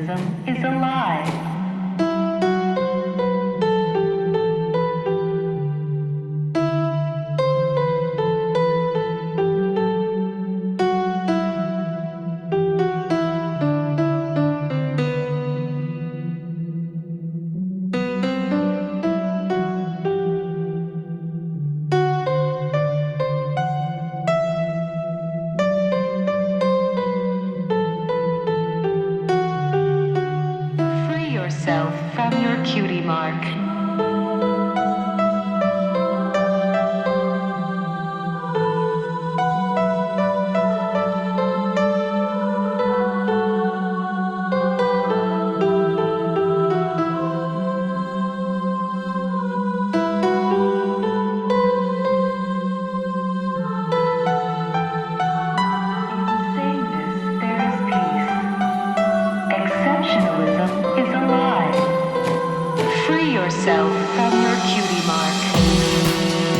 exceptionalism is a lie. Free yourself from your cutie mark. Saying this, there is peace. Exceptionalism is a lie. Free yourself from your cutie mark.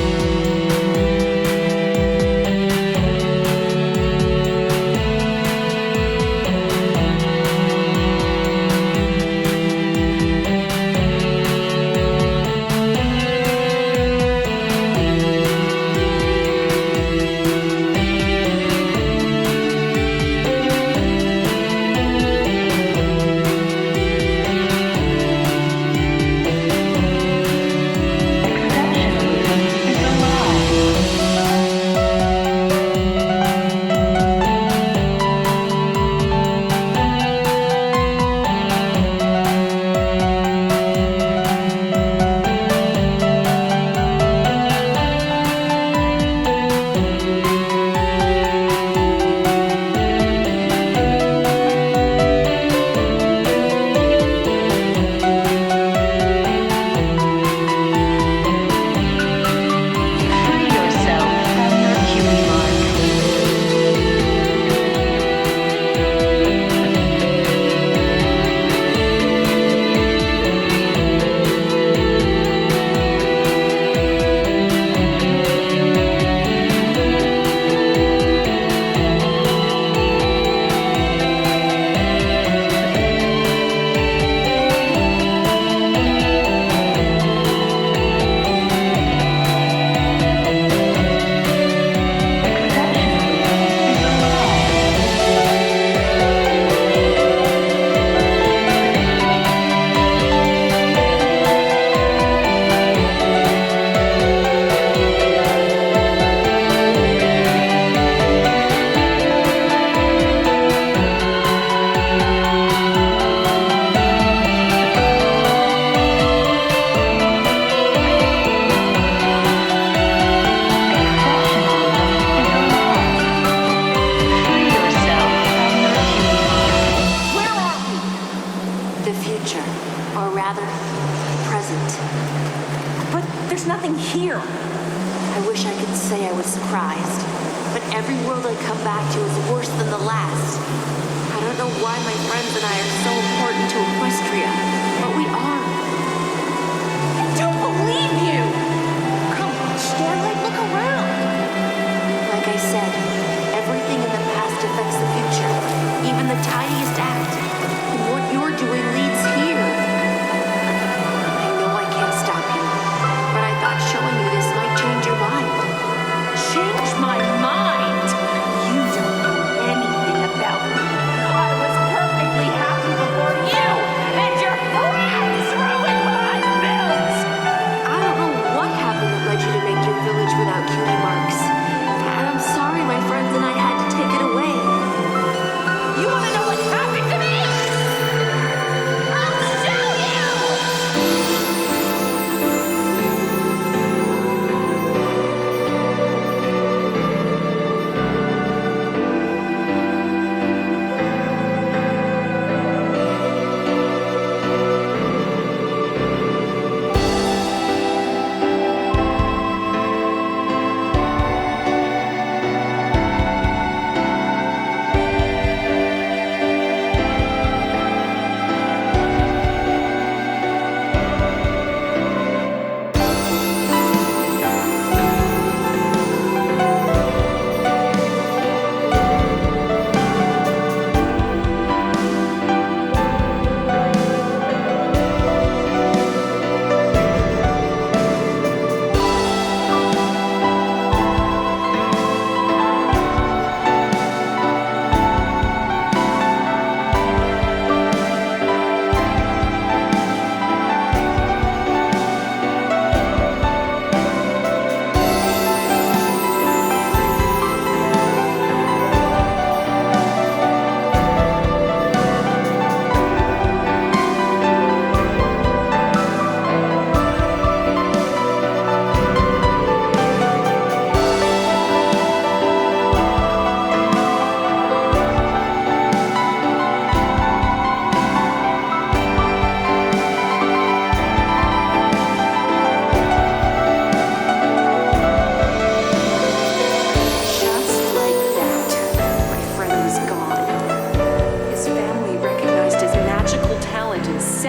Exceptionalism is a lie. Free yourself from your cutie mark. Exceptionalism is a lie. Exceptionalism is a lie. Free yourself from your cutie mark. Where are we? The future, or rather, present. But there's nothing here. I wish I could say I was surprised, but every world I come back to is worse than the last. I don't know why my friends and I are so important to Equestria, but we are. I don't believe you! Come on, Starlight, look around. Like I said, everything in the past affects the future, even the tiniest act. And what you're doing leads here. I know I can't stop you, but I thought showing you this might change your mind. Change my mind? You don't know anything about me. I was perfectly happy before you.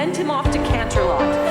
send him off to Canterlot.